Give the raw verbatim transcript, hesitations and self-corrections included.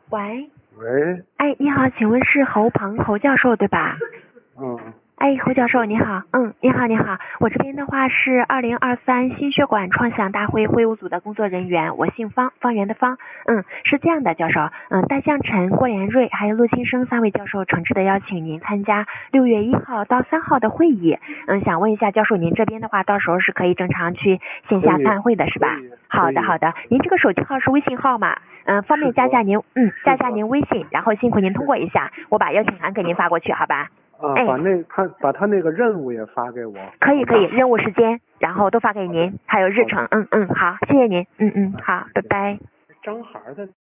喂， 喂， 哎，你好，请问是侯鹏侯教授对吧？ 嗯， 哎，侯教授你好，嗯，你好你好，我这边的话是二零二三心血管创想大会会务组的工作人员，我姓方，方圆的方，嗯，是这样的，教授，嗯，戴向晨、郭连瑞还有陆清生三位教授诚挚的邀请您参加六月一号到三号的会议，嗯，想问一下教授，您这边的话到时候是可以正常去线下参会的是吧？好的好的，您这个手机号是微信号吗？嗯，方便加下您，嗯，加下您微信，然后辛苦您通过一下，我把邀请函给您发过去，好吧？ 啊， 哎把那他把他那个任务也发给我。 可以可以，任务时间，然后都发给您，还有日程，嗯嗯，好，谢谢您，嗯嗯，好，拜拜。 张孩的。